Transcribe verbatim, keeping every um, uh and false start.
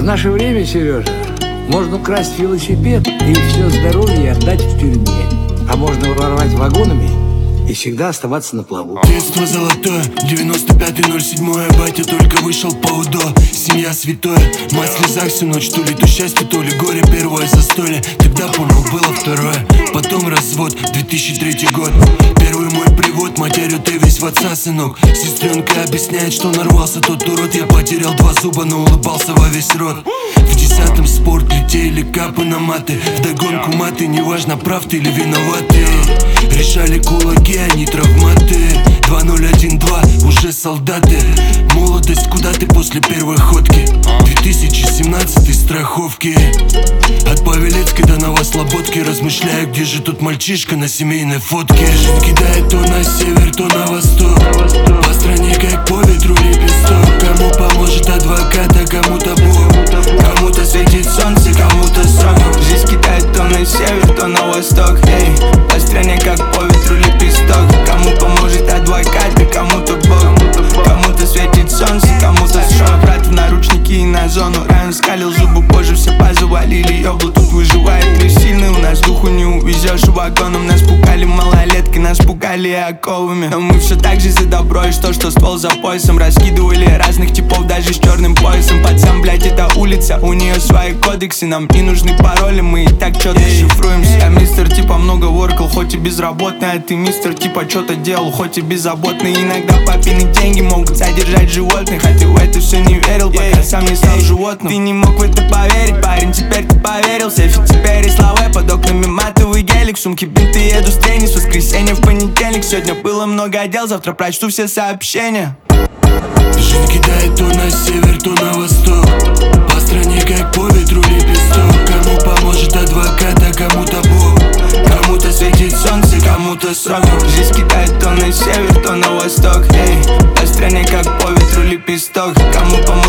наше время, Сережа, можно украсть велосипед и все здоровье отдать в тюрьме. А можно ворвать вагонами и всегда оставаться на плаву. Детство золотое, девяносто пятый ноль седьмой. Батя только вышел по УДО. Семья святое, мать в слезах всю ночь. То ли то счастье, то ли горе, первое застолье. Тогда, понял, было второе. Потом развод, две тысячи третий год. Первый мой привод, матерью ты весь в отца, сынок. Сестренка объясняет, что нарвался тот урод. Я потерял два зуба, но улыбался во весь рот. В десятом спорт, летели капы на маты. Вдогонку маты, неважно, прав ты или виноваты. Решали кулаки, а не травматы. Два ноль один два, уже солдаты. Молодость, куда ты после первой ходки? две тысячи семнадцатый, страховки. От Павелецкой до Новослободки. Размышляю, где же тут мальчишка на семейной фотке. Жизнь кидает то на север, то на восток. По стране как по ветру лепесток. Кому поможет адвокат, а кому-то Бог. Кому-то светит солнце, кому-то срок. Жизнь кидает то на север, то на восток. Эй, по стране как по ветру лепесток. Кому поможет адвокат, а кому-то Бог. Кому-то светит солнце, кому-то срок. Брат в наручники и на зону. Райан скалил зубы, позже все позавалили. Ёбл тут выживает лишь сильный. У нас духу не увезешь вагоном. Нас пугали малолеткой, нас пугали оковами. Но мы все так же за добро и что, что ствол за поясом. Раскидывали разных типов даже с черным поясом. Пацан, блять, это улица, у нее свои кодексы. Нам не нужны пароли, мы и так четко шифруемся. Я мистер типа много воркал, хоть и безработный. А ты мистер типа что-то делал, хоть и беззаботный. Иногда папины деньги могут содержать животных. А ты в это все не верил, пока сам не стал животным. Ты не мог в это поверить, парень, теперь ты поверил. Сейфи теперь и слова, под окнами матовый гелик. В сумке бинты, еду с трени, с воскресенья в понедельник. Сегодня было много дел, завтра прочту все сообщения. Жизнь кидает то на север, то на восток. По стране как по ветру лепесток. Кому поможет адвокат, а кому-то Бог. Кому-то светит солнце, кому-то срок. Жизнь кидает то на север, то на восток. Эй, по стране как по ветру лепесток. Кому поможет